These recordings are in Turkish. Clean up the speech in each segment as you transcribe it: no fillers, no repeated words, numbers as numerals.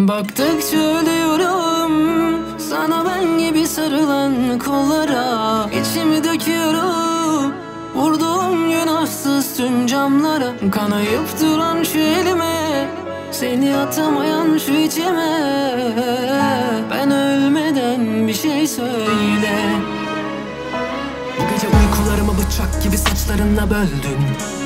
Baktıkça ölüyorum sana, ben gibi sarılan kollara. İçimi döküyorum vurduğum günahsız tüm camlara. Kanayıp duran şu elime, seni atamayan şu içime. Ben ölmeden bir şey söyle. Bu gece uykularımı bıçak gibi saçlarınla böldün.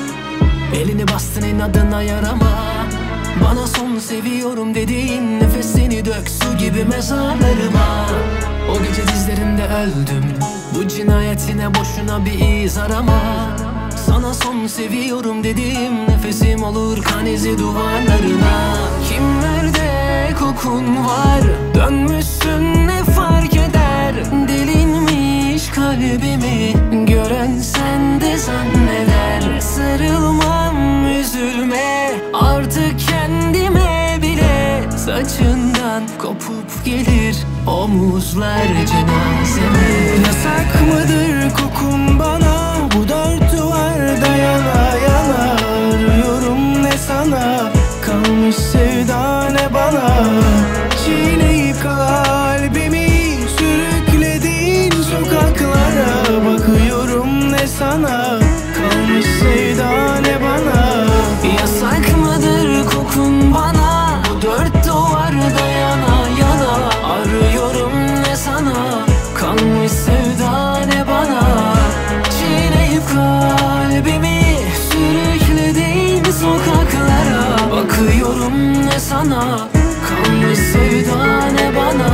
Elini bastın inadına yarama. Bana son seviyorum dediğin nefesini dök su gibi mezarlarıma. O gece dizlerinde öldüm, bu cinayetine boşuna bir iz arama. Sana son seviyorum dediğim nefesim olur kan izi duvarlarına. Kimlerde kokun var, dönmüşsün ne fark eder. Delinmiş kalbimi gören sen de zanneder. Sarılmam üzülme artık kendime bile. Saçından kopup gelir omuzlar cenazeme. Yasak mıdır kokun bana, bu dört duvarda yana yana. Arıyorum ne sana, kalmış sevda ne bana. Çiğneyip kalbimi sürükledin sokaklara. Bakıyorum ne sana, kalmış sevda ne bana. Yasak mıdır kokun bana, bu dört duvarda yana yana. Arıyorum ne sana, kalmış sevda ne bana. Çiğneyip kalbimi sürükledin sokaklara. Bakıyorum ne sana, kalmış sevda ne bana.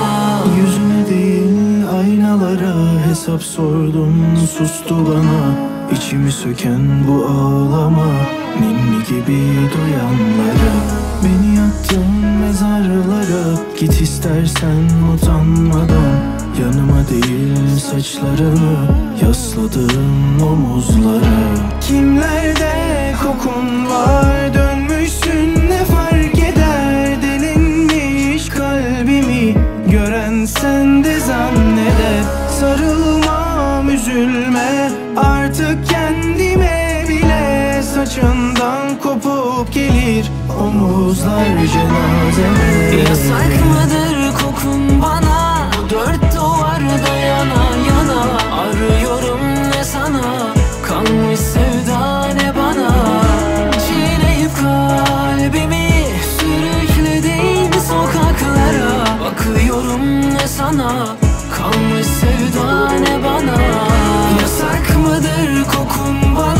Yüzüne değil aynalara hesap sordum, sustu bana. İçimi söken bu ağlama, ninni gibi duyanlara. Beni yattın mezarlara, git istersen utanmadan. Yanıma değil saçlarını yasladığım omuzlara. Kimlerde kokun var, dönmüşsün ne fark eder. Delinmiş kalbimi gören sen de zanneder. Sarılmam üzülme artık kendime bile. Saçından kopup gelir omuzlar cenazeme. Yasak mıdır kokun bana, bu dört duvarda yana yana. Arıyorum ne sana, kalmış sevda ne bana. Çiğneyip kalbimi sürükledin sokaklara. Bakıyorum ne sana, kalmış sevda ne bana. Yasak mıdır kokun bana,